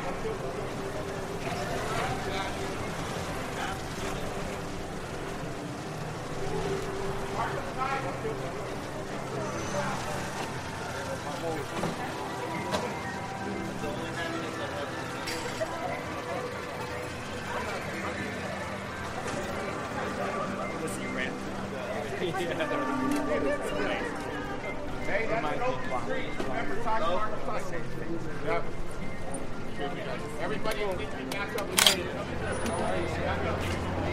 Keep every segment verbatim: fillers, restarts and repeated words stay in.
Hey, that's an open street. Remember, talk about the plus. Yep. Everybody needs to be back up with me. Back up.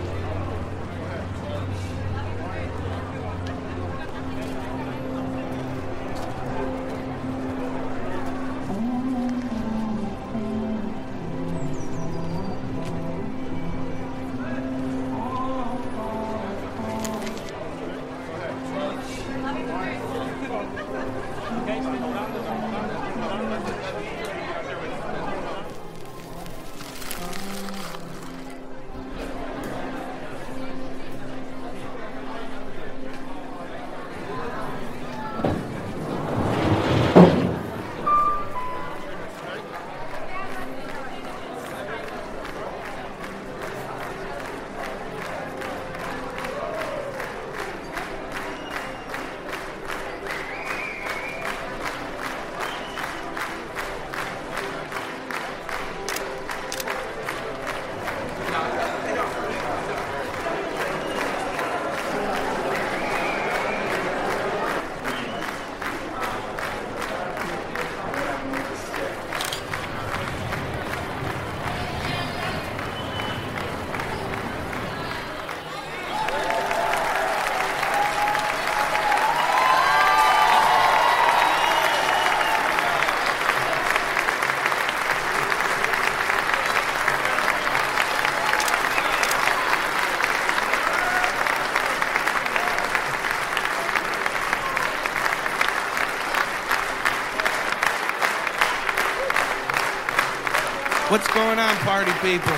What's going on, party people?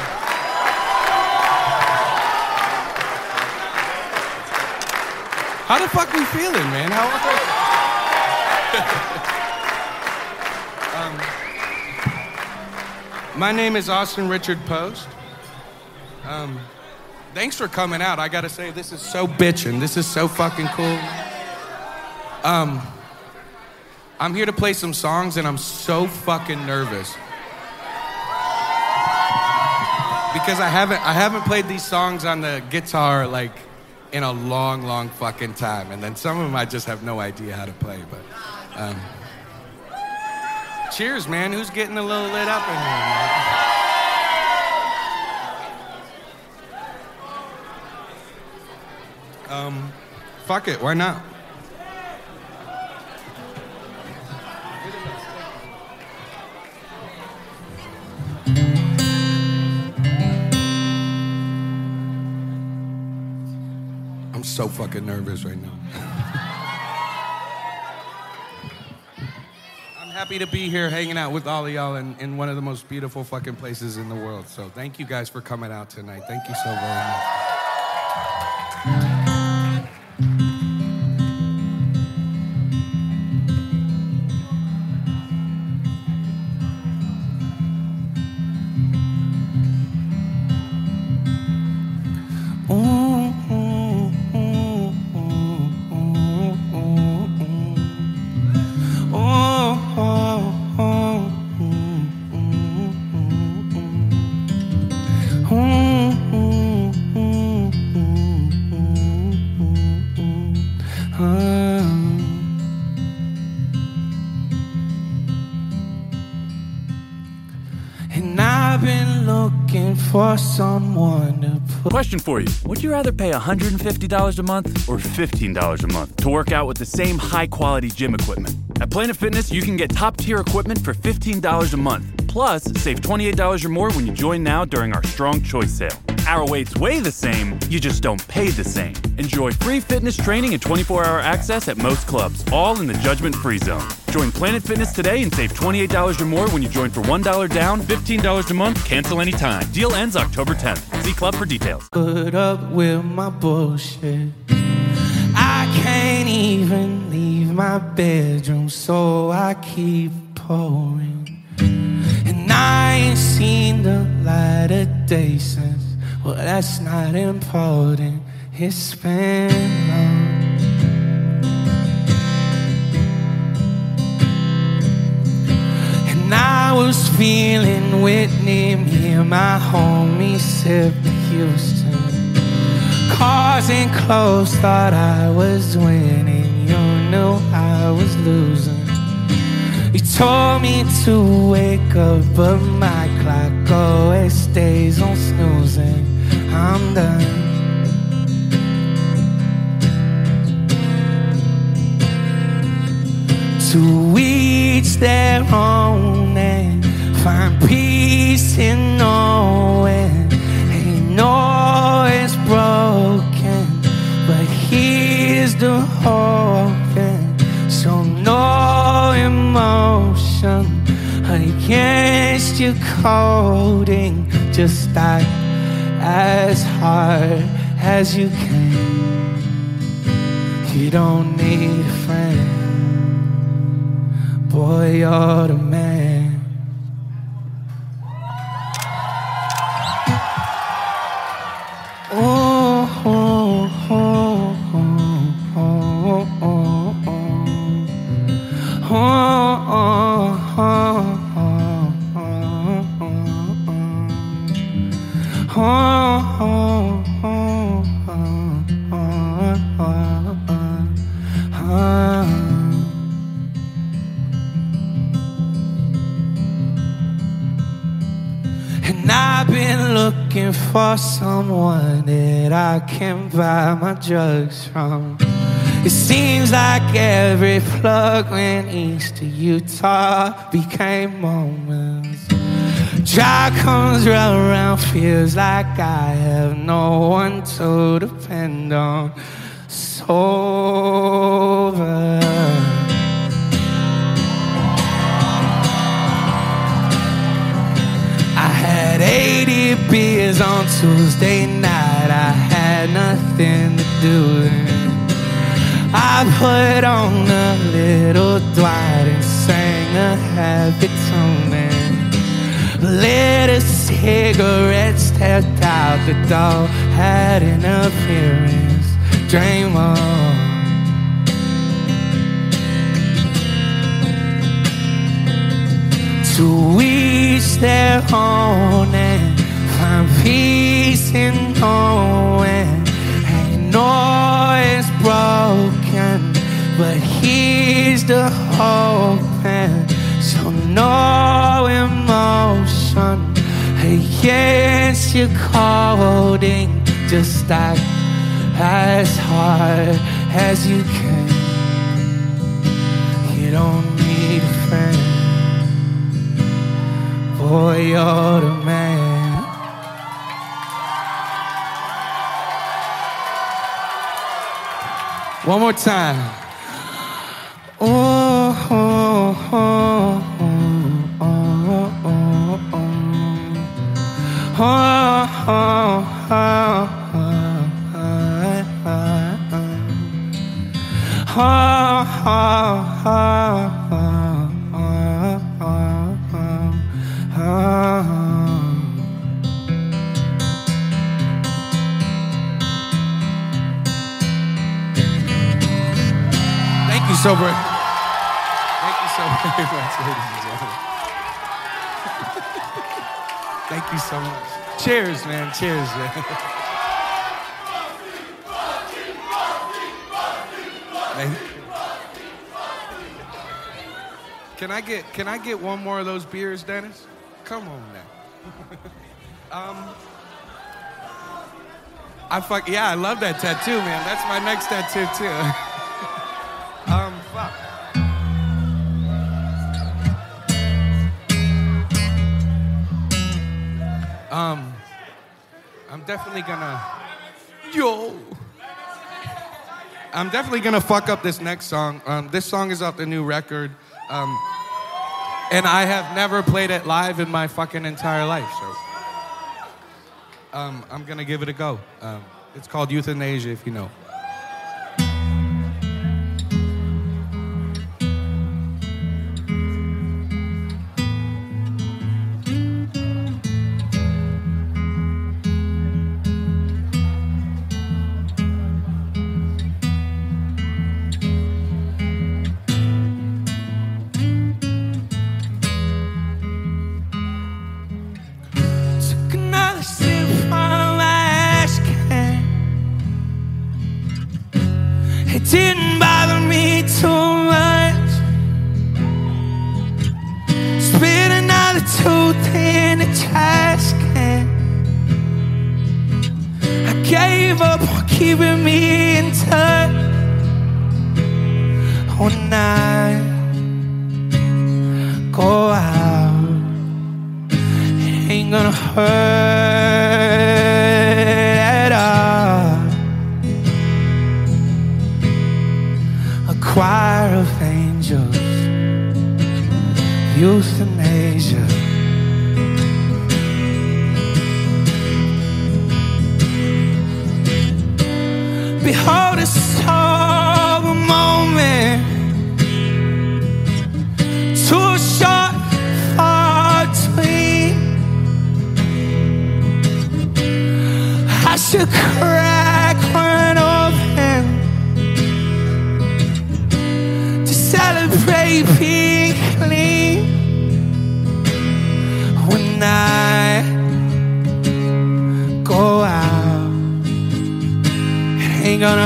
How the fuck we feeling, man? How um, my name is Austin Richard Post. Um, thanks for coming out. I gotta say, this is so bitchin'. This is so fucking cool. Um, I'm here to play some songs, and I'm so fucking nervous. Because I haven't I haven't played these songs on the guitar like in a long, long fucking time. And then some of them I just have no idea how to play. But um, cheers, man. Who's getting a little lit up in here, man? Um, fuck it, why not? I'm so fucking nervous right now. I'm happy to be here hanging out with all of y'all in, in one of the most beautiful fucking places in the world. So thank you guys for coming out tonight. Thank you so very much. And I've been looking for someone to put... Question for you. Would you rather pay one hundred fifty dollars a month or fifteen dollars a month to work out with the same high-quality gym equipment? At Planet Fitness, you can get top-tier equipment for fifteen dollars a month. Plus, save twenty-eight dollars or more when you join now during our Strong Choice sale. Our weights weigh the same, you just don't pay the same. Enjoy free fitness training and twenty-four hour access at most clubs, all in the judgment-free zone. Join Planet Fitness today and save twenty-eight dollars or more when you join for one dollar down, fifteen dollars a month, cancel anytime. Deal ends October tenth. See club for details. Put up with my bullshit. I can't even leave my bedroom, so I keep pouring. And And I ain't seen the light of day since. Well, that's not important. It's been long. And I was feeling Whitney, me and my homies sipped Houston. Cars and clothes, thought I was winning. You knew I was losing. You told me to wake up, but my clock always stays on snoozing. I'm done. To each their own and find peace in knowing. Ain't know it's broken, but here's the hoping. So no emotion against your coding. Just act as hard as you can. You don't need a friend. Boy, you're the man. Oh, oh, oh, oh, oh, oh, oh. Oh, oh, oh, oh, oh, oh, oh, oh. And I've been looking for someone that I can buy my drugs from. It seems like every plug went east to Utah became moments. Dry comes right around, feels like I have no one to depend on. Sober. I had eighty beers on Tuesday night. I had nothing to do then. I put on a little Dwight and sang a happy tune and lit a cigarette, stepped out the door, had an appearance, dream on. To each their own and find peace in knowing. Ain't no it's broken, but here's the hope. And so no emotion against your coding. Just act as hard as you can. You don't need a friend. Boy, you're the man. One more time. Oh, oh, oh, oh, oh, oh, oh. Oh, oh, oh, oh, oh, oh, oh. Thank you so much. Thank you so very much, ladies and gentlemen. Thank you so much. Cheers, man. Cheers, man. Thank you. Can I get Can I get one more of those beers, Dennis? Come on now. um, I fuck yeah, I love that tattoo, man. That's my next tattoo too. um, fuck. Um, I'm definitely gonna yo. I'm definitely gonna fuck up this next song. Um, this song is off the new record. Um, and I have never played it live in my fucking entire life, so um, I'm gonna give it a go. Um, it's called Euthanasia, if you know. keeping me in touch. When I go out, it ain't gonna hurt at all. A choir of angels, euthanasia. Behold a sober moment, too short for between. I should crack one open to celebrate being clean. When I go out, it ain't gonna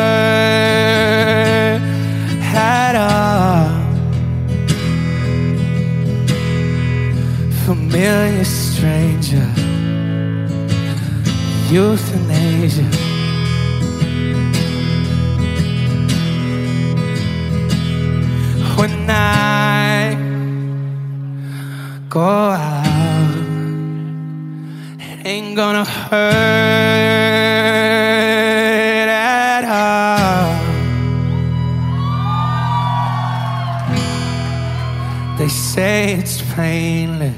hurt at all. Familiar stranger, euthanasia. When I go out, it ain't gonna hurt at all. They say it's painless,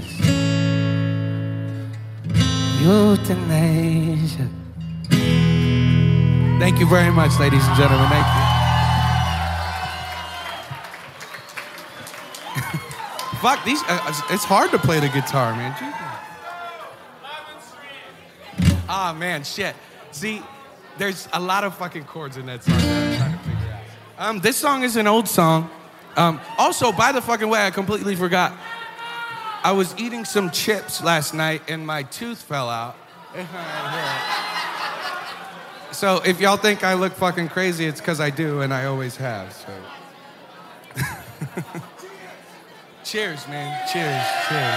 euthanasia. Thank you very much, ladies and gentlemen. Thank you. Fuck, these, uh, it's hard to play the guitar, man. Ah, oh, man, shit. See, there's a lot of fucking chords in that song that I'm trying to figure out. Um, this song is an old song. Um, also, by the fucking way, I completely forgot. I was eating some chips last night and my tooth fell out. So if y'all think I look fucking crazy, it's because I do, and I always have, so. Cheers, man. Cheers, cheers.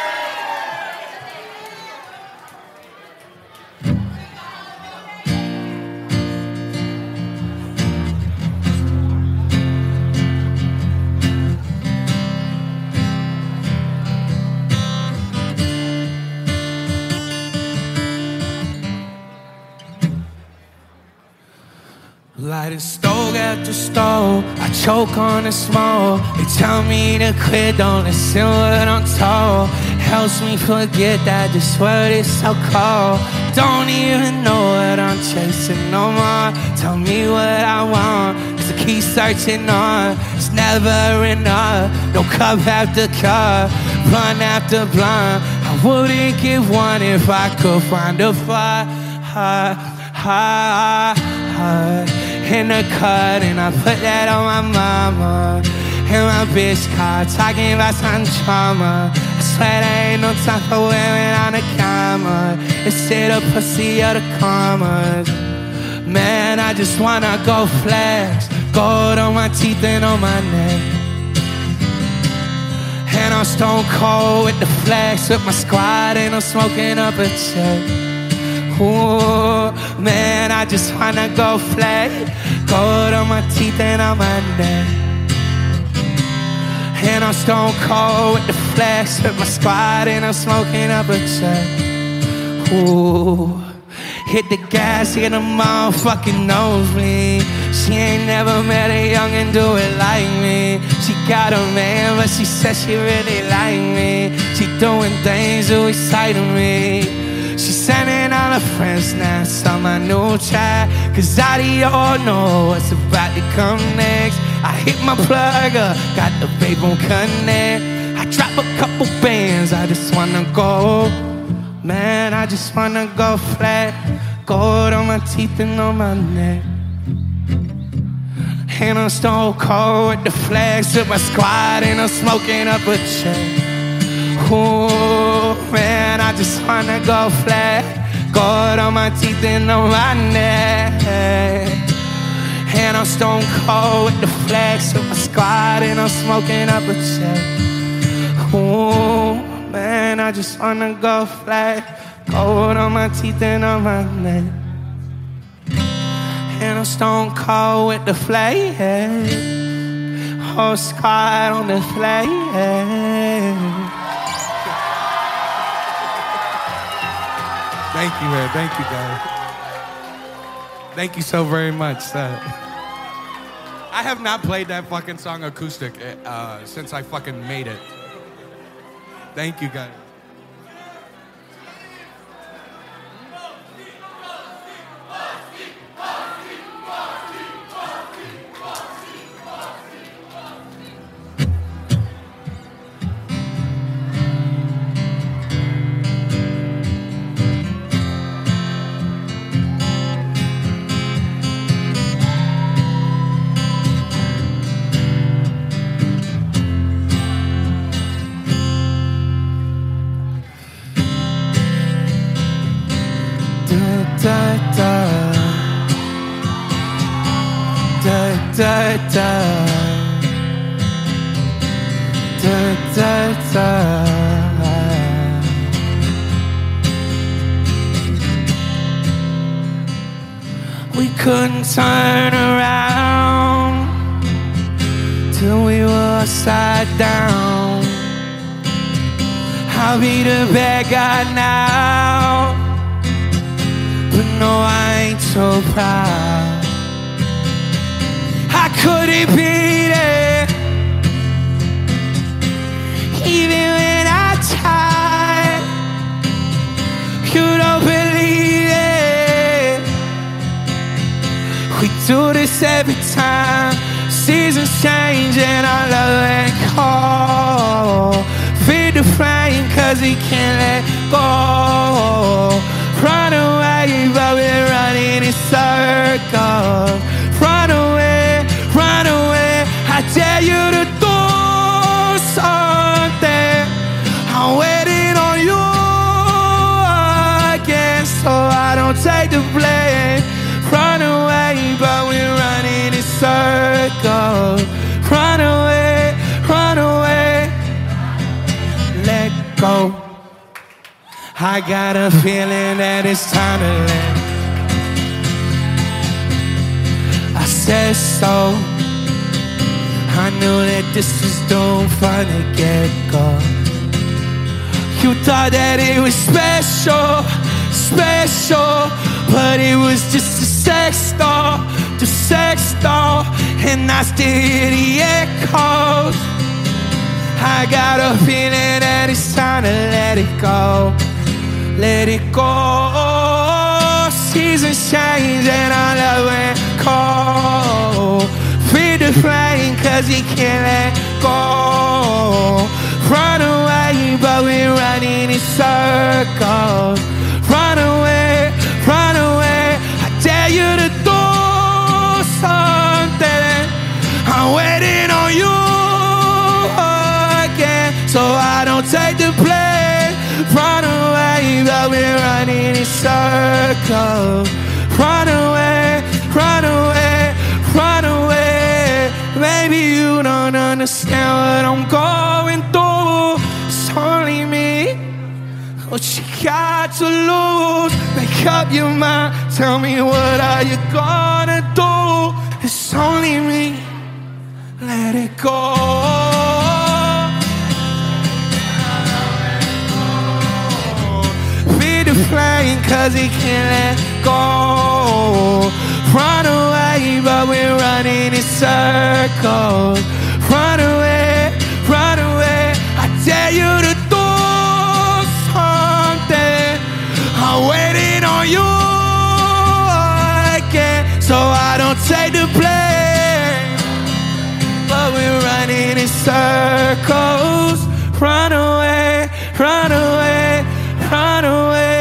Lighting stove after stove, I choke on the smoke. They tell me to quit, don't listen what I'm told. Helps me forget that this world is so cold. Don't even know what I'm chasing no more. Tell me what I want, cause I keep searching on. It's never enough, no cup after cup, blunt after blunt. I wouldn't give one if I could find a fire. In the cut, and I put that on my mama and my bitch car, talking about some trauma. I swear there ain't no time for women on the camera. It's it a pussy or the commas. Man, I just wanna go flex, gold on my teeth and on my neck. And I'm stone cold with the flex, with my squad and I'm smoking up a check. Ooh, man, I just wanna go flat, gold on my teeth and on my neck. And I'm stone cold with the flex, with my squad and I'm smoking up a check. Ooh, hit the gas, hit the motherfucking nosebleed. She ain't never met a youngin' do it like me. She got a man, but she said she really like me. She doing things to excite me. She's sending all her friends now, on my new track, cause I don't know what's about to come next. I hit my plug up, got the babe on connect. I drop a couple bands, I just wanna go. Man, I just wanna go flat, gold on my teeth and on my neck. And I'm stone cold with the flags, with my squad and I'm smoking up a check. Ooh, man, I just wanna go flat, gold on my teeth and on my neck. And I'm stone cold with the flags, with my squad and I'm smoking up a check. Ooh, man, I just wanna go flat, gold on my teeth and on my neck. And I'm stone cold with the flame. Whole squad on the flame. Thank you, man. Thank you, guys. Thank you so very much. Uh, I have not played that fucking song acoustic uh, since I fucking made it. Thank you, guys. Da, da, da, da, da, da, da, da. We couldn't turn around till we were upside down. I'll be the bad guy now, but no, I ain't so proud. I couldn't beat it, even when I tried. You don't believe it. We do this every time. Seasons change and our love ain't cold. Feed the flame cause we can't let go. Run away, but we're running in circles. Run away, run away. I dare you to do something. I'm waiting on you again, so I don't take the blame. Run away, but we're running in circles. Run away, run away. Let go. I got a feeling that it's time to let. I said so. I knew that this was doomed from the get-go. You thought that it was special, special, but it was just a sex doll, the sex doll, and I still hear the echoes. I got a feeling that it's time to let it go. Let it go. Seasons change and our love went cold. Feed the flame cause you can't let go. Run away, but we're running in circles. Run away, run away. I dare you to do something. I'm waiting on you again, so I don't take the blame. Run away, but we're running in circles. Run away, run away, run away. Maybe you don't understand what I'm going through. It's only me. What you got to lose? Make up your mind. Tell me, what are you gonna do? It's only me. Let it go. The flame cause he can't let go. Run away, but we're running in circles. Run away, run away. I dare you to do something. I'm waiting on you again, so I don't take the blame. But we're running in circles. Run away, run away, run away.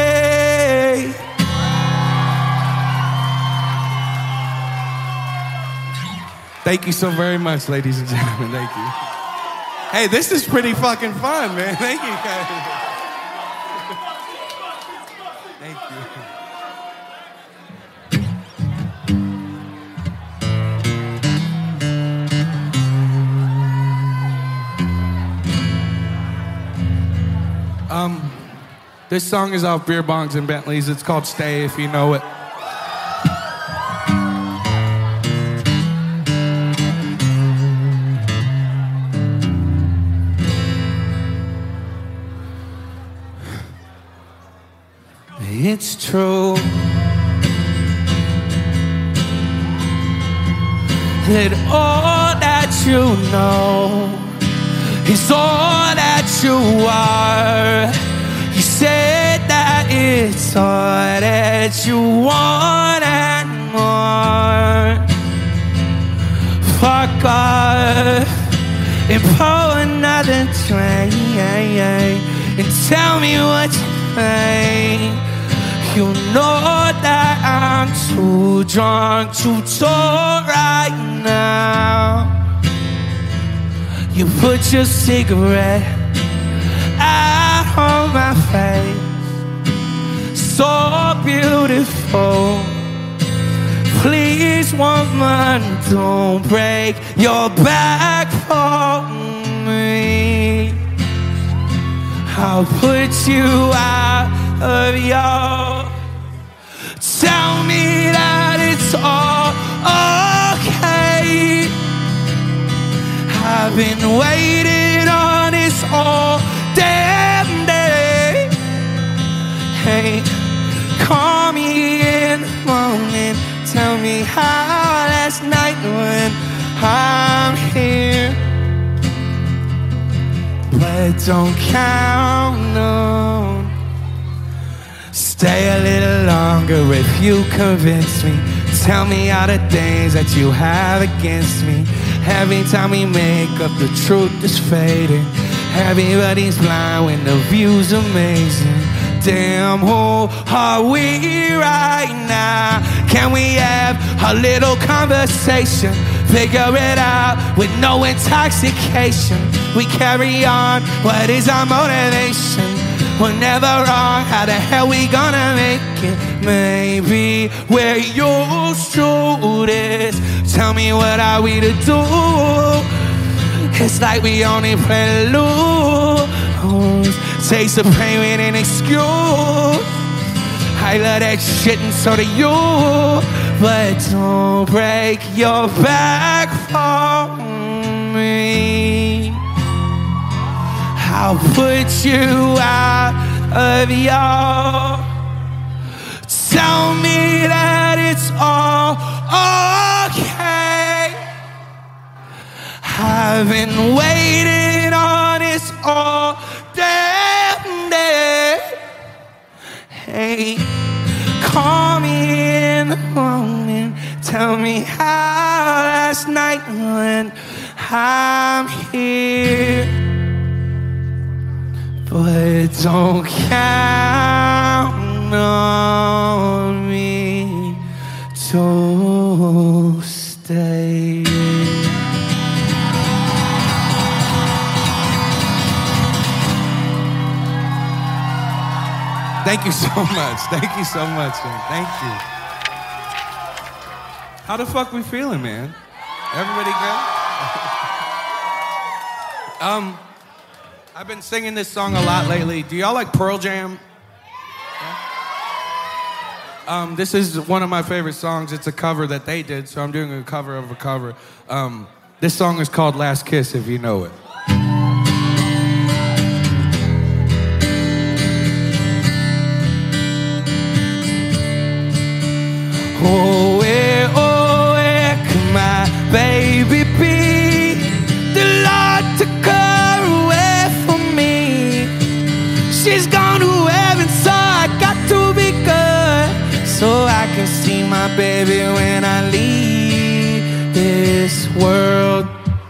Thank you so very much, ladies and gentlemen. Thank you. Hey, this is pretty fucking fun, man. Thank you, guys. Thank you. Um, this song is off Beer Bongs and Bentleys. It's called Stay If You Know It. it's true. That all that you know is all that you are. You said that it's all that you want and more. Fuck off and pull another train and tell me what you think. You know that I'm too drunk to talk right now. You put your cigarette out on my face, so beautiful. Please, woman, don't break your back for me. I'll put you out of your. Tell me that it's all okay. I've been waiting on this all damn day. Hey, call me in the morning. Tell me how last night when I'm here. But don't count on. Stay a little longer if you convince me. Tell me all the things that you have against me. Every time we make up, the truth is fading. Everybody's blind when the view's amazing. Damn, who are we right now? Can we have a little conversation? Figure it out with no intoxication. We carry on, what is our motivation? We're never wrong, how the hell we gonna make it? Maybe we're used to this. Tell me what are we to do? It's like we only play lose. Taste of pain with an excuse. I love that shit and so do you. But don't break your back for me. I'll put you out of your. Tell me that it's all okay. I've been waiting on this all damn day. Hey, call me in the morning. Tell me how last night when I'm here. But don't count on me to stay. Thank you so much. Thank you so much, man. Thank you. How the fuck we feeling, man? Everybody good? um. I've been singing this song a lot lately. Do y'all like Pearl Jam? Yeah. Um, this is one of my favorite songs. It's a cover that they did, so I'm doing a cover of a cover. Um, this song is called Last Kiss, if you know it. Oh, where, oh, where can my baby be? The Lord took her away. She's gone to heaven, so I got to be good, so I can see my baby when I leave this world.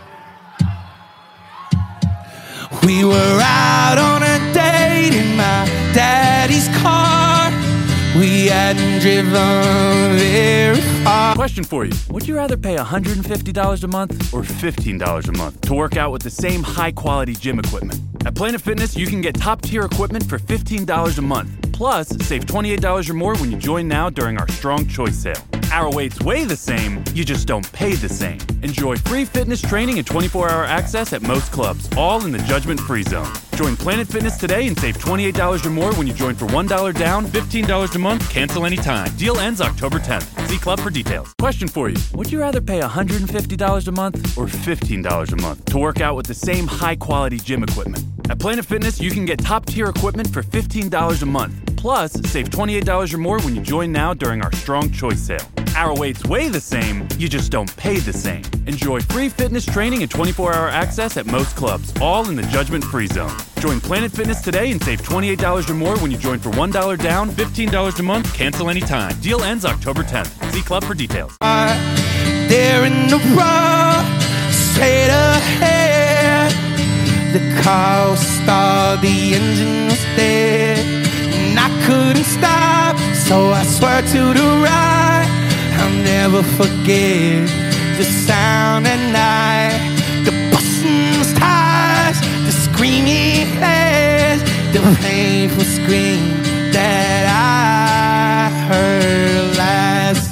We were out on a date in my daddy's car. We hadn't driven very far. Question for you. Would you rather pay one hundred fifty dollars a month or fifteen dollars a month to work out with the same high-quality gym equipment? At Planet Fitness, you can get top-tier equipment for fifteen dollars a month. Plus, save twenty-eight dollars or more when you join now during our Strong Choice sale. Our weights weigh the same, you just don't pay the same. Enjoy free fitness training and twenty-four hour access at most clubs, all in the judgment-free zone. Join Planet Fitness today and save twenty-eight dollars or more when you join for one dollar down, fifteen dollars a month, cancel anytime. Deal ends October tenth. See club for details. Question for you. Would you rather pay one hundred fifty dollars a month or fifteen dollars a month to work out with the same high-quality gym equipment? At Planet Fitness, you can get top-tier equipment for fifteen dollars a month. Plus, save twenty-eight dollars or more when you join now during our Strong Choice sale. Our weight's weigh the same, you just don't pay the same. Enjoy free fitness training and twenty-four hour access at most clubs, all in the judgment-free zone. Join Planet Fitness today and save twenty-eight dollars or more when you join for one dollar down, fifteen dollars a month, cancel anytime. Deal ends October tenth. See club for details. Uh, there in the road, straight ahead. The car was stalled, the engine was dead, and I couldn't stop, so I swerved to the right. I'll never forget the sound at night, the busting tires, the screaming heads, the painful scream that I heard last.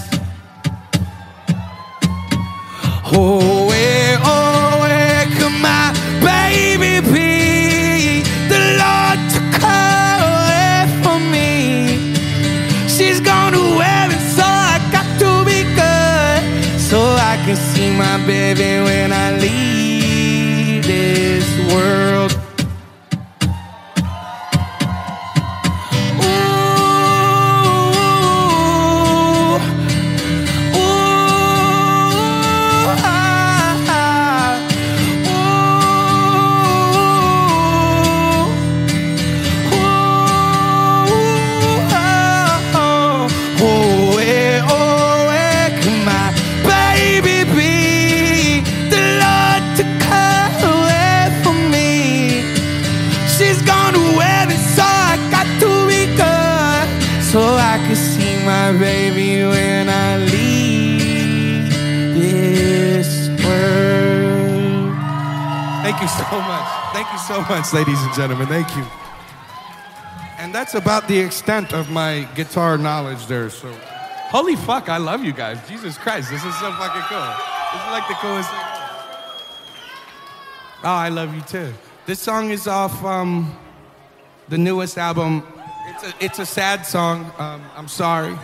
Oh, where, oh, where could my baby be? The Lord took her away from me. She's gone to heaven, so I got to be good, so I can see my baby when I leave this world. Ooh, ooh, ah, ah, ooh, ooh, ah, oh, oh, where, oh, where can my baby be? The Lord took her away from me. She's gone to heaven, so I got to be good, so I can see my baby when I leave this world. Thank you so much. Thank you so much, ladies and gentlemen. Thank you. And that's about the extent of my guitar knowledge there, so. Holy fuck, I love you guys. Jesus Christ, this is so fucking cool. This is like the coolest thing. Oh, I love you too. This song is off um, the newest album. It's a, it's a sad song. Um, I'm sorry.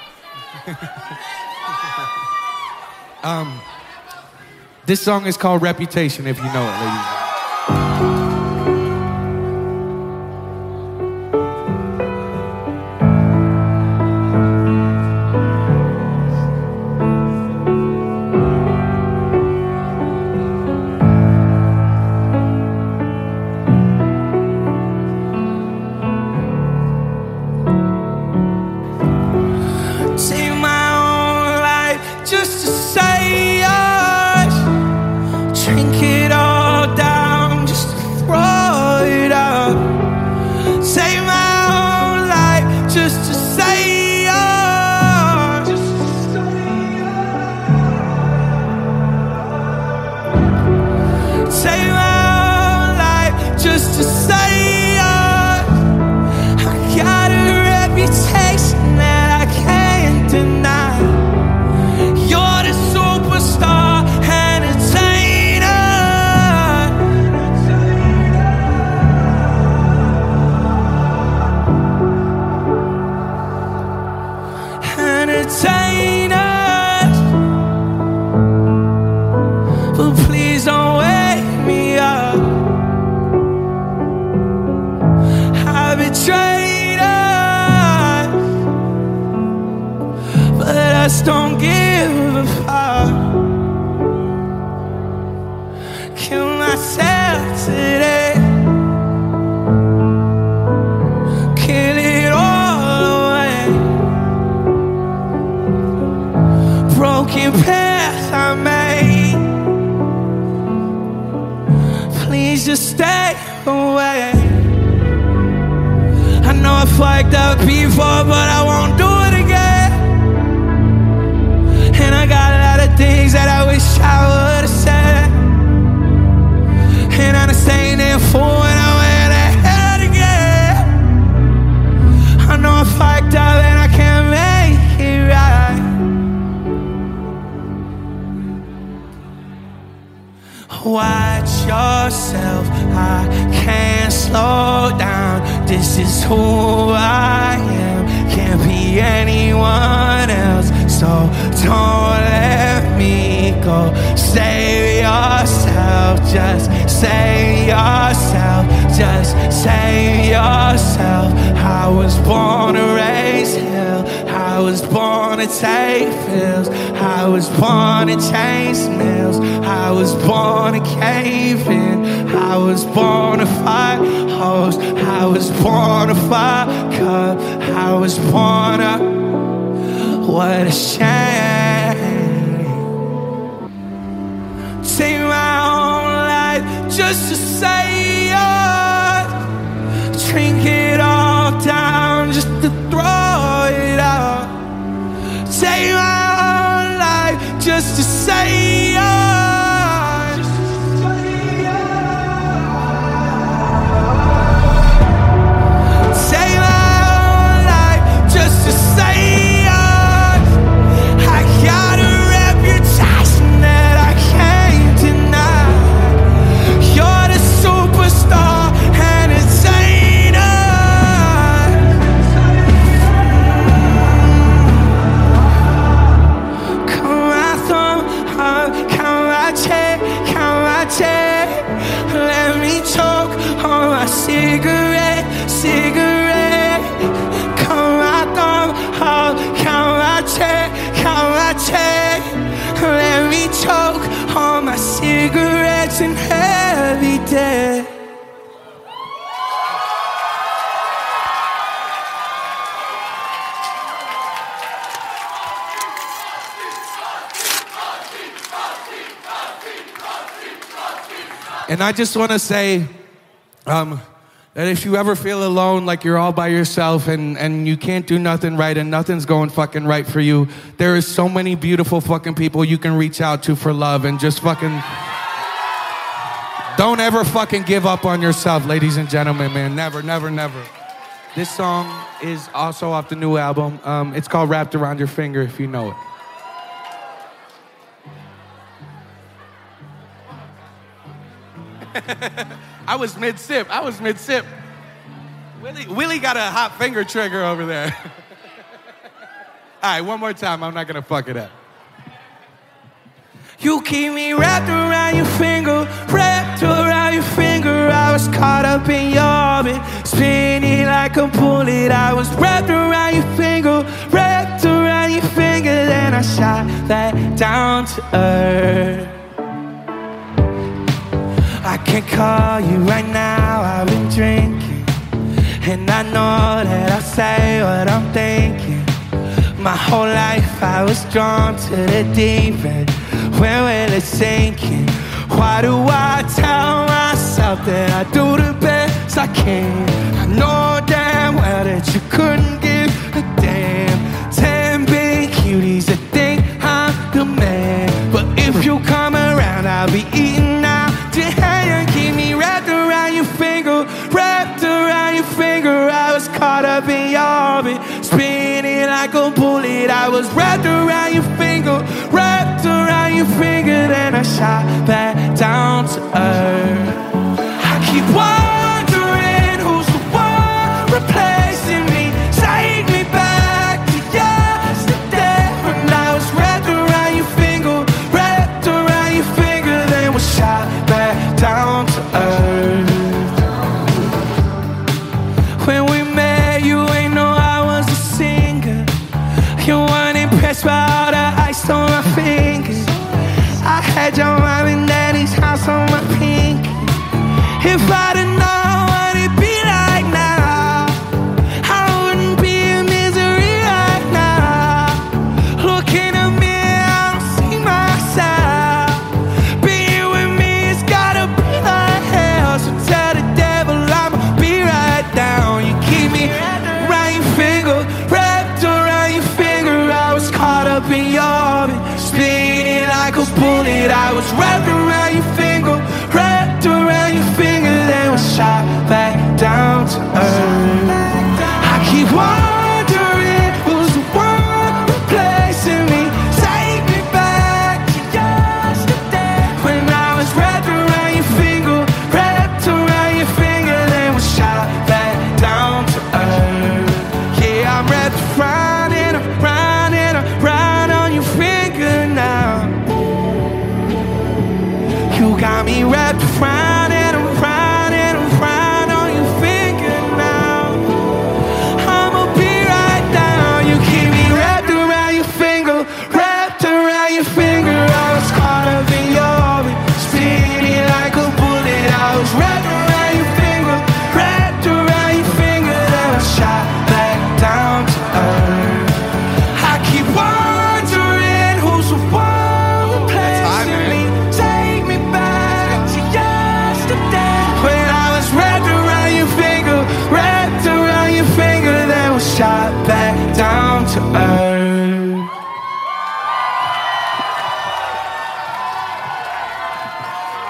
um, this song is called Reputation, if you know it, ladies. Take my own life just to say yours. Drink it all down just to throw it up. Take my own life just to say yours. Just to say yours. Take my own life just to say yours. I got a reputation that I can't deny. You're the superstar entertainer. Entertainers, but please don't wake me up. I betrayed us, but I just don't give a fuck. Kill myself today. Kill it all away. Broken path I made. Please just stay away. I know I fucked up before, but I won't do it again. And I got a lot of things that I wish I would've said, and I'm staying there for when I went ahead again. I know I fucked up and I can't make it right. Watch yourself, I can't slow down. This is who I am, can't be anyone else. So don't let me go. Save yourself, just save yourself, just save yourself. I I was born to raise hell. I was born to take pills. I was born to chase mills. I was born to cave in. I was born to fight hoes. I was born to fuck up. I was born to. What a shame. Take my own life just to say yours. Drink it all down just to throw it out. Take my own life just to say yours. Take my own life just to say yours. I got a reputation that I can't deny. You're the superstar entertainer. Come my thumb, uh, count my check, count my check. Let me choke on my cigarette, cigarette. Come my thumb, uh, count my check, count my check. Let me choke on my cigarettes and heavy debt. And I just want to say um, that if you ever feel alone, like you're all by yourself and, and you can't do nothing right and nothing's going fucking right for you, there is so many beautiful fucking people you can reach out to for love, and just fucking don't ever fucking give up on yourself, ladies and gentlemen, man. Never, never, never. This song is also off the new album. Um, it's called Wrapped Around Your Finger, if you know it. I was mid-sip. I was mid-sip. Willie, Willie got a hot finger trigger over there. All right, one more time. I'm not going to fuck it up. You keep me wrapped around your finger, wrapped around your finger. I was caught up in your orbit, spinning like a bullet. I was wrapped around your finger, wrapped around your finger. Then I shot that down to earth. I can't call you right now, I've been drinking, and I know that I'll say what I'm thinking. My whole life I was drawn to the deep end. When will it sink in? Why do I tell myself that I do the best I can? I know damn well that you couldn't give a damn. Ten big cuties that think I'm the man, but if you come around I'll be eating out your hand. Keep me wrapped around your finger, wrapped around your finger. I was caught up in your orbit, spinning like a bullet. I was wrapped around your finger, wrapped around your finger. Then I shot back down to earth. I keep wondering who's the one replacing me. Take me back to yesterday when I was wrapped around your finger, wrapped around your finger. Then was shot back down to earth. When we met, you ain't know I was a singer. You weren't impressed by all the ice on my fingers. I had your mom and daddy's house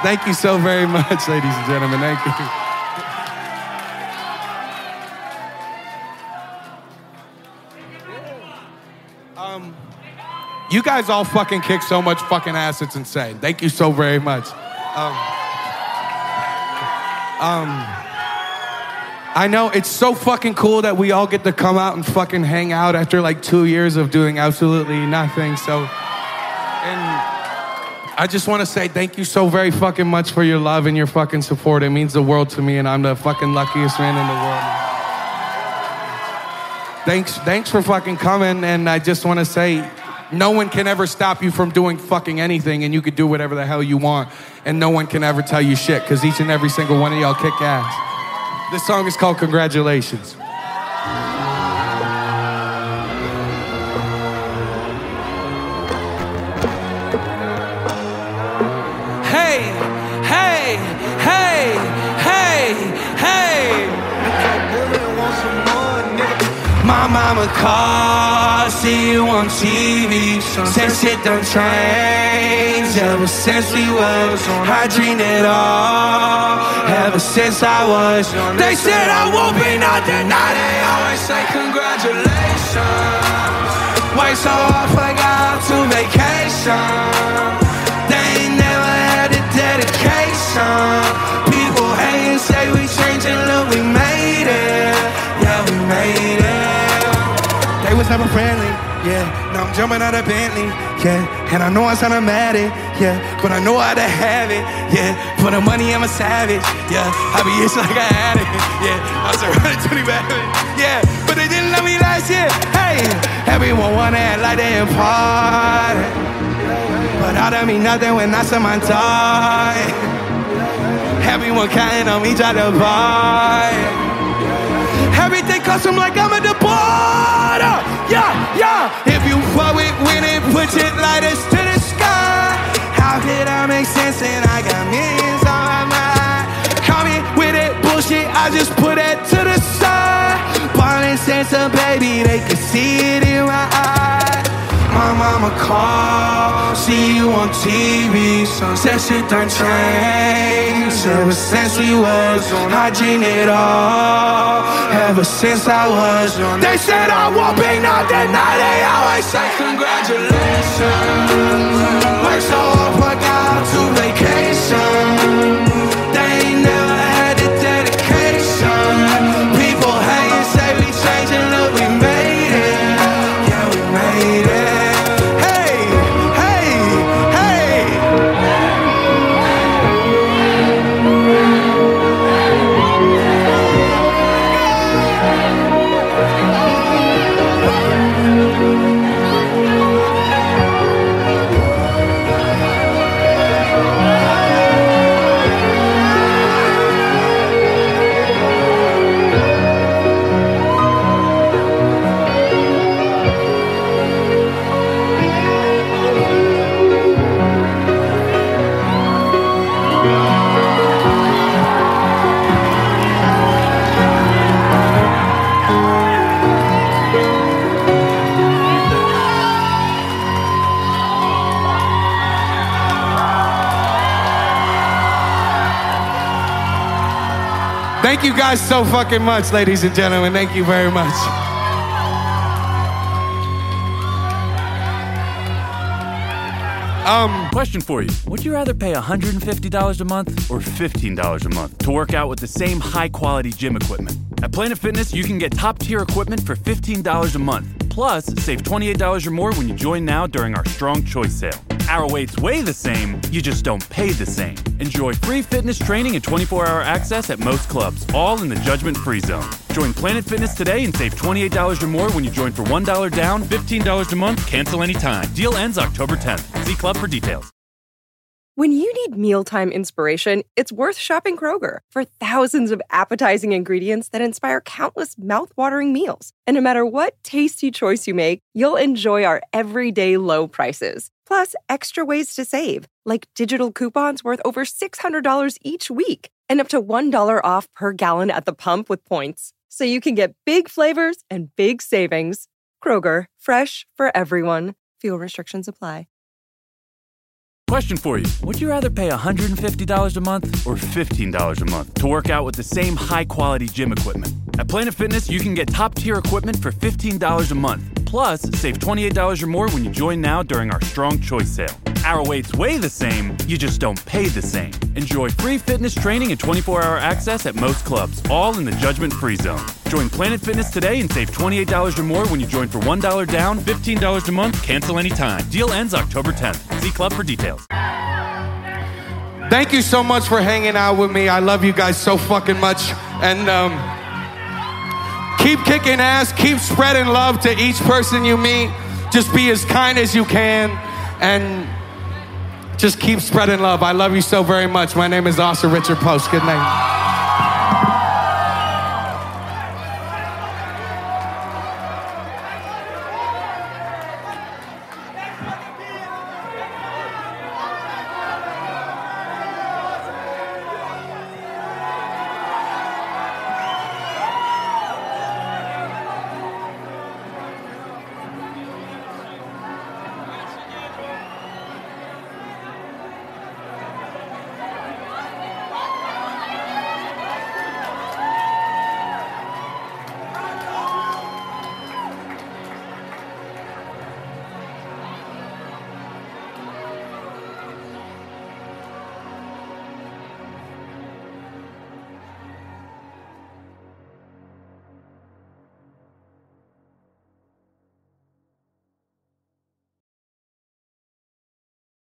Thank you so very much, ladies and gentlemen. Thank you. Um, you guys all fucking kick so much fucking ass, it's insane. Thank you so very much. Um, um, I know it's so fucking cool that we all get to come out and fucking hang out after like two years of doing absolutely nothing. So, and I just want to say thank you so very fucking much for your love and your fucking support. It means the world to me, and I'm the fucking luckiest man in the world. Thanks, thanks for fucking coming, and I just want to say, no one can ever stop you from doing fucking anything, and you could do whatever the hell you want, and no one can ever tell you shit, because each and every single one of y'all kick ass. This song is called Congratulations. Hey, hey, hey, hey, hey. My mama called, see you on T V. Said shit done changed ever since we was on. I dreamed it all ever since I was young. They said I won't be nothing, now they always say congratulations. Wait, so I forgot to vacation. They ain't never had the dedication. People hate and say we changing, look, we made it. Yeah, we made it. They was never friendly, yeah. Now I'm jumping out of Bentley, yeah. And I know I sound dramatic, yeah. But I know how to have it, yeah. For the money, I'm a savage, yeah. I be itching like I had it, yeah. I was running to the back, yeah. But they didn't love me last year, hey. Everyone wanna act like they important, but I don't mean nothing when I said my die. Everyone counting on me, try to buy. Everything custom like I'm at the border. Yeah, yeah. If you fuck with winning, put your lighters to the sky. How did I make sense and I got millions on my mind? Call me with it bullshit, I just put it to the side. Ballin' sense of baby, they can see it in my eyes. My mama called, see you on T V. Said shit done changed ever since we was on. I dreamed it all ever since I was young. They said I won't be nothing, now they always say congratulations. Work so hard, forgot to vacation. They ain't never had the dedication. People hate and say we changing, look, we made it. Yeah, we made it. Thank you guys so fucking much, ladies and gentlemen. Thank you very much. Um, Question for you. Would you rather pay one hundred fifty dollars a month or fifteen dollars a month to work out with the same high-quality gym equipment? At Planet Fitness, you can get top-tier equipment for fifteen dollars a month. Plus, save twenty-eight dollars or more when you join now during our Strong Choice sale. Our weights weigh the same, you just don't pay the same. Enjoy free fitness training and twenty-four hour access at most clubs, all in the judgment-free zone. Join Planet Fitness today and save twenty-eight dollars or more when you join for one dollar down, fifteen dollars a month, cancel anytime. Deal ends October tenth. See club for details. When you need mealtime inspiration, it's worth shopping Kroger for thousands of appetizing ingredients that inspire countless mouthwatering meals. And no matter what tasty choice you make, you'll enjoy our everyday low prices. Plus, extra ways to save, like digital coupons worth over six hundred dollars each week and up to one dollar off per gallon at the pump with points. So you can get big flavors and big savings. Kroger, fresh for everyone. Fuel restrictions apply. Question for you. Would you rather pay one hundred fifty dollars a month or fifteen dollars a month to work out with the same high-quality gym equipment? At Planet Fitness, you can get top-tier equipment for fifteen dollars a month. Plus, save twenty-eight dollars or more when you join now during our Strong Choice sale. Our weights weigh the same, you just don't pay the same. Enjoy free fitness training and twenty-four hour access at most clubs, all in the judgment-free zone. Join Planet Fitness today and save twenty-eight dollars or more when you join for one dollar down, fifteen dollars a month, cancel anytime. Deal ends October tenth. See club for details. Thank you so much for hanging out with me. I love you guys so fucking much. And um, keep kicking ass, keep spreading love to each person you meet. Just be as kind as you can. And just keep spreading love. I love you so very much. My name is Asa Richard Post. Good night.